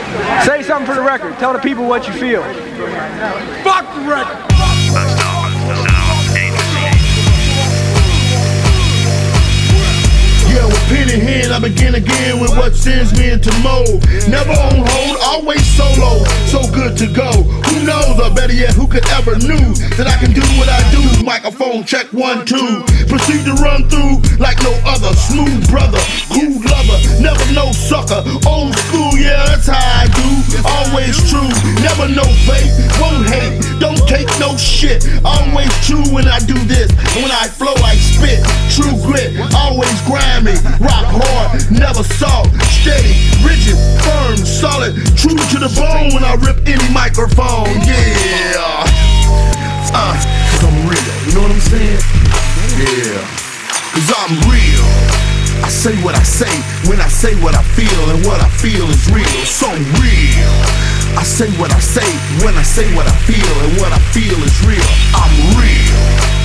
Say something for the record. Tell the people what you feel. Fuck the record. Yeah, with pen in hand, I begin again with what sends me into mode. Never on hold, always solo. So good to go. Who knows, or better yet, who could ever knew that I can do what I do? Microphone check 1, 2. Proceed to run through like no other. Smooth brother, cool lover, never no sucker. Old school, yeah, that's how I do. Always true, never no fake, won't hate, don't take no shit. Always true when I do this. When I flow, I spit. True grit, always grimy. Rock hard, never soft. Steady, rigid, firm, solid. True to the bone when I rip any microphone. Yeah. Cause I'm real, you know what I'm saying? Yeah. Cause I'm real. I say what I say when I say what I feel, and what I feel is real. So real. I say what I say when I say what I feel, and what I feel is real. I'm real.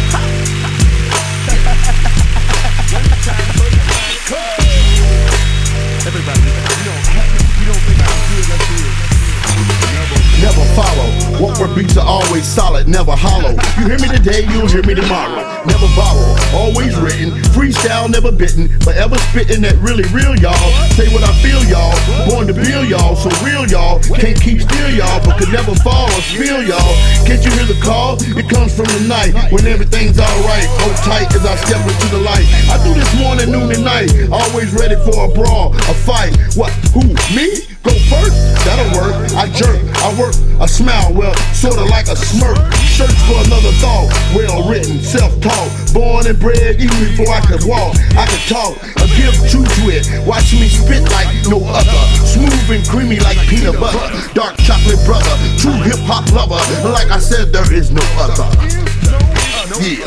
Everybody, you don't think I'm good, let's do it. Never follow. What were beats are always solid, never hollow. You hear me today, you'll hear me tomorrow. Never borrow, always written. Freestyle, never bitten. Forever spitting that really real, y'all. Say what I feel, y'all. Born to build, y'all. So real, y'all. Can't keep still, y'all, but could never fall or spill, y'all. Can't you hear the call? It comes from the night when everything's alright. Hold tight as I step into the light. I do this morning, noon, and night. Always ready for a brawl, a fight. What? Who? Me? Go first? That'll work. I jerk, I work, I smile, well, sorta like a smirk. Search for another thought, well written, self-taught. Born and bred, even before I could walk, I could talk. I give truth to it, watch me spit like no other. Smooth and creamy like peanut butter. Dark chocolate brother, true hip-hop lover. Like I said, there is no other. Yeah.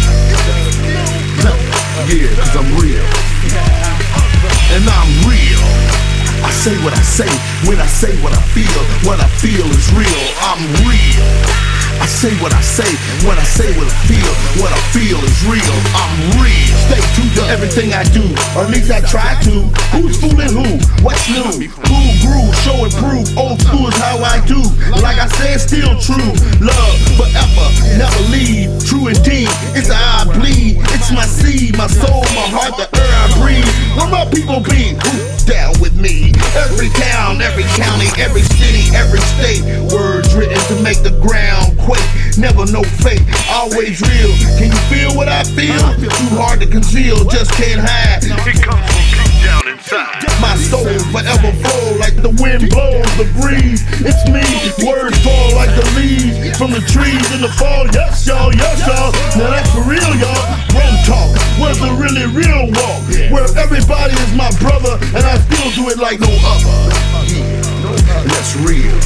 Yeah, cause I'm real. And I'm real. I say what I say when I say what I feel. What I feel is real. I'm real. I say what I say when I say what I feel. What I feel is real. I'm real. Stay true to everything I do, or at least I try to. Who's fooling who? What's new? Who grew? Show and prove. Old school is how I do. Like I said, still true. Love forever, never leave. True indeed. It's how I bleed. It's my seed, my soul, my heart, the air I breathe. Where my people be? Who's down with me? Every town, every county, every city, every state. Words written to make the ground quake. Never no fake, always real. Can you feel what I feel? Too hard to conceal, just can't hide. It comes from deep down inside. My soul forever flow like the wind blows the breeze. It's me, words fall like the leaves from the trees in the fall. Yes, y'all, yes, y'all. Now that's for real, y'all. Road talk, where's the really real walk? Where everybody is my brother, and I still do it like no other. That's real.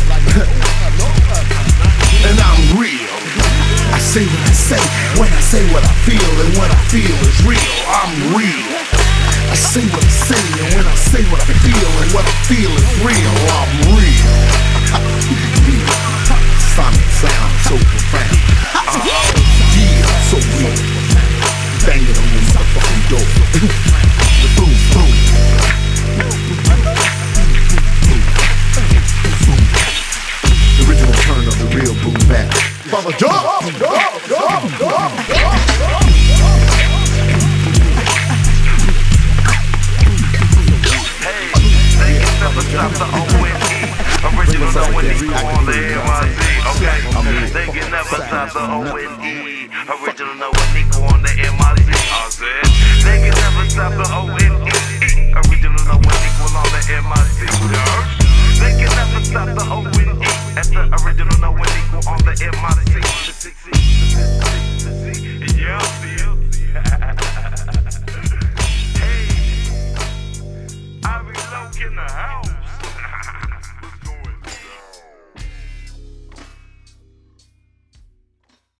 And I'm real. I say what I say when I say what I feel, and what I feel is real. I'm real. I say what I say, and when I say what I feel, and what I feel is real. I'm real. Sonic sound so profound. Yeah, so real. Bang it on the motherfucking door. Boom, boom. The original turn of the real boom bap. Baba jump, Hey, they can never stop the ONE. Original ONE on the MIC. Okay, they can never stop the ONE. Original ONE on the MIC. I said they can never stop the ONE. Original ONE on the MIC. They can never stop the ONE.